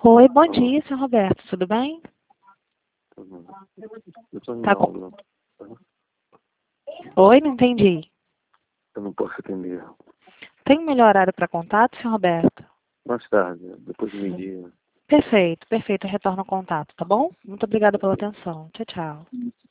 Oi, bom dia, senhor Roberto, tudo bem? Eu estou em Tá com... aula. Oi, não entendi. Eu não posso atender. Tem um melhor horário para contato, senhor Roberto? Mais tarde, depois do meio-dia. Perfeito, perfeito, eu retorno o contato, tá bom? Muito obrigada pela atenção. Tchau, tchau.